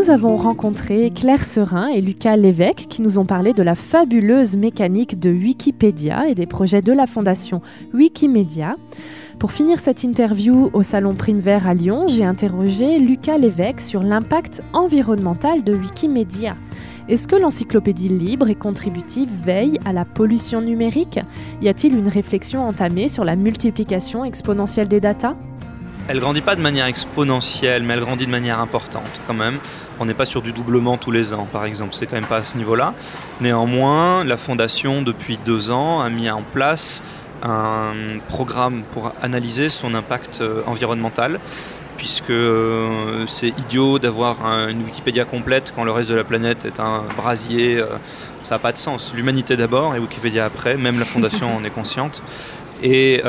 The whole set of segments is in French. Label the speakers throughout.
Speaker 1: nous avons rencontré Claire Serin et Lucas Lévesque qui nous ont parlé de la fabuleuse mécanique de Wikipédia et des projets de la fondation Wikimedia. Pour finir cette interview au Salon Prime Vert à Lyon, j'ai interrogé Lucas Lévesque sur l'impact environnemental de Wikimedia. Est-ce que l'encyclopédie libre et contributive veille à la pollution numérique ? Y a-t-il une réflexion entamée sur la multiplication exponentielle des datas ?
Speaker 2: Elle grandit pas de manière exponentielle, mais elle grandit de manière importante quand même. On n'est pas sur du doublement tous les ans, par exemple. C'est quand même pas à ce niveau-là. Néanmoins, la Fondation, depuis 2 ans, a mis en place un programme pour analyser son impact environnemental, puisque c'est idiot d'avoir une Wikipédia complète quand le reste de la planète est un brasier. Ça n'a pas de sens. L'humanité d'abord et Wikipédia après, même la Fondation en est consciente. Et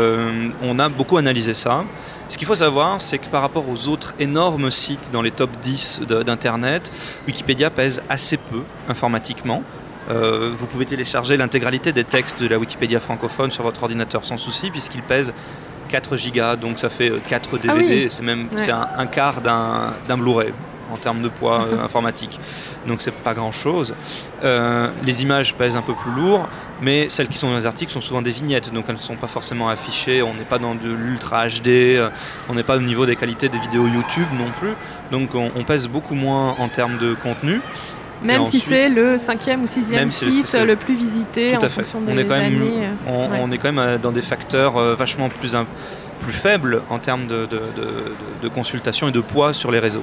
Speaker 2: on a beaucoup analysé ça. Ce qu'il faut savoir, c'est que par rapport aux autres énormes sites dans les top 10 d'Internet, Wikipédia pèse assez peu informatiquement. Vous pouvez télécharger l'intégralité des textes de la Wikipédia francophone sur votre ordinateur sans souci, puisqu'il pèse 4 gigas, donc ça fait 4 DVD, c'est un quart d'un Blu-ray en termes de poids informatique. Donc c'est pas grand-chose. Les images pèsent un peu plus lourd, mais celles qui sont dans les articles sont souvent des vignettes, donc elles ne sont pas forcément affichées, on n'est pas dans de l'Ultra HD, on n'est pas au niveau des qualités des vidéos YouTube non plus, donc on pèse beaucoup moins en termes de contenu.
Speaker 1: Même si c'est le 5e ou 6e site le plus visité en fonction des années.
Speaker 2: On est quand même dans des facteurs vachement plus faibles en termes de consultation et de poids sur les réseaux.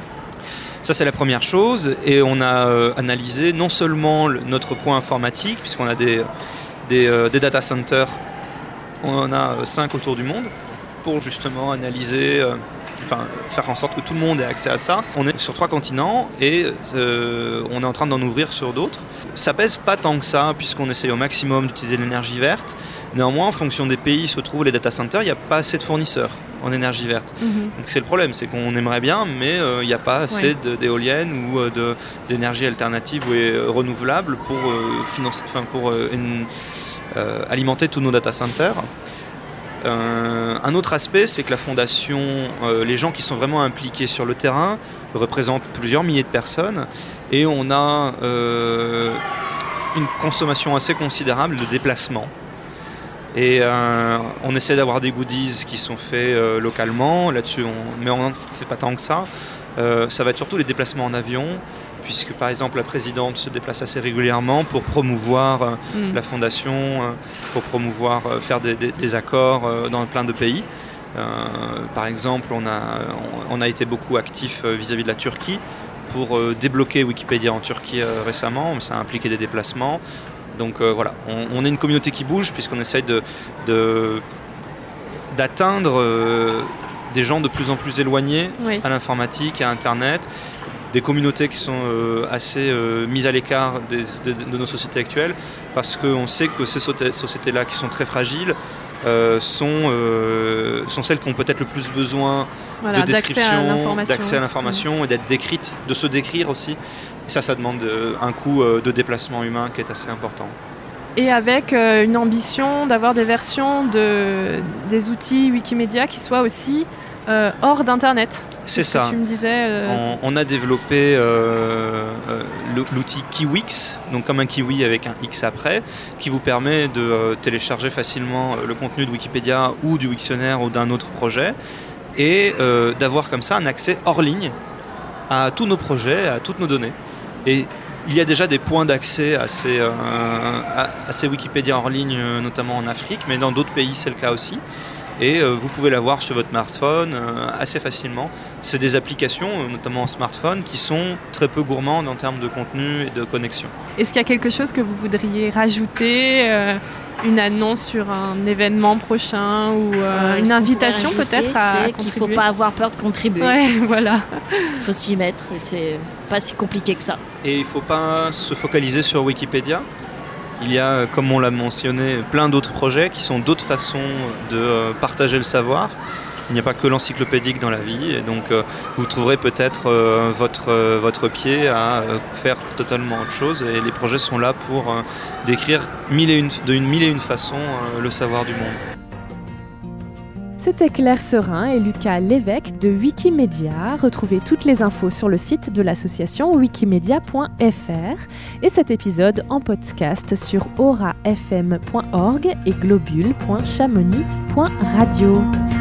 Speaker 2: Ça, c'est la première chose. Et on a analysé non seulement notre poids informatique, puisqu'on a des data centers, on en a 5 autour du monde, pour justement analyser... faire en sorte que tout le monde ait accès à ça. On est sur 3 continents et on est en train d'en ouvrir sur d'autres. Ça pèse pas tant que ça, puisqu'on essaye au maximum d'utiliser l'énergie verte. Néanmoins, en fonction des pays où se trouvent les data centers, il n'y a pas assez de fournisseurs en énergie verte. Donc c'est le problème, c'est qu'on aimerait bien, mais il n'y a pas assez d'éoliennes ou d'énergie alternative ou renouvelable pour alimenter tous nos data centers. Un autre aspect, c'est que la Fondation, les gens qui sont vraiment impliqués sur le terrain représentent plusieurs milliers de personnes et on a une consommation assez considérable de déplacements. Et on essaie d'avoir des goodies qui sont faits localement, là-dessus, mais on n'en fait pas tant que ça. Ça va être surtout les déplacements en avion, puisque par exemple la présidente se déplace assez régulièrement pour promouvoir la fondation, pour promouvoir, faire des accords dans plein de pays. Par exemple, on a été beaucoup actifs vis-à-vis de la Turquie pour débloquer Wikipédia en Turquie récemment. Ça a impliqué des déplacements. Donc voilà, on est une communauté qui bouge, puisqu'on essaye d'atteindre des gens de plus en plus éloignés à l'informatique, à Internet, des communautés qui sont assez mises à l'écart de nos sociétés actuelles, parce qu'on sait que ces sociétés-là, qui sont très fragiles, sont celles qui ont peut-être le plus besoin de description, d'accès à l'information et d'être décrites, de se décrire aussi. Et ça demande un coût de déplacement humain qui est assez important.
Speaker 1: Et avec une ambition d'avoir des versions des outils Wikimedia qui soient aussi hors d'Internet.
Speaker 2: C'est ça.
Speaker 1: Tu me disais,
Speaker 2: on a développé l'outil Kiwix, donc comme un kiwi avec un X après, qui vous permet de télécharger facilement le contenu de Wikipédia ou du Wiktionnaire ou d'un autre projet et d'avoir comme ça un accès hors ligne à tous nos projets, à toutes nos données. Et il y a déjà des points d'accès à ces Wikipédia hors ligne, notamment en Afrique, mais dans d'autres pays c'est le cas aussi. Et vous pouvez l'avoir sur votre smartphone assez facilement. C'est des applications, notamment en smartphone, qui sont très peu gourmandes en termes de contenu et de connexion.
Speaker 1: Est-ce qu'il y a quelque chose que vous voudriez rajouter, une annonce sur un événement prochain ou une invitation peut-être à contribuer ?
Speaker 3: Qu'il ne faut pas avoir peur de contribuer.
Speaker 1: Ouais, voilà.
Speaker 3: Il faut s'y mettre, c'est pas si compliqué que ça.
Speaker 2: Et il ne faut pas se focaliser sur Wikipédia. Il y a, comme on l'a mentionné, plein d'autres projets qui sont d'autres façons de partager le savoir. Il n'y a pas que l'encyclopédique dans la vie, et donc vous trouverez peut-être votre pied à faire totalement autre chose, et les projets sont là pour décrire de mille et une façons le savoir du monde.
Speaker 1: C'était Claire Serin et Lucas Lévesque de Wikimedia. Retrouvez toutes les infos sur le site de l'association wikimedia.fr et cet épisode en podcast sur aurafm.org et globule.chamonix.radio.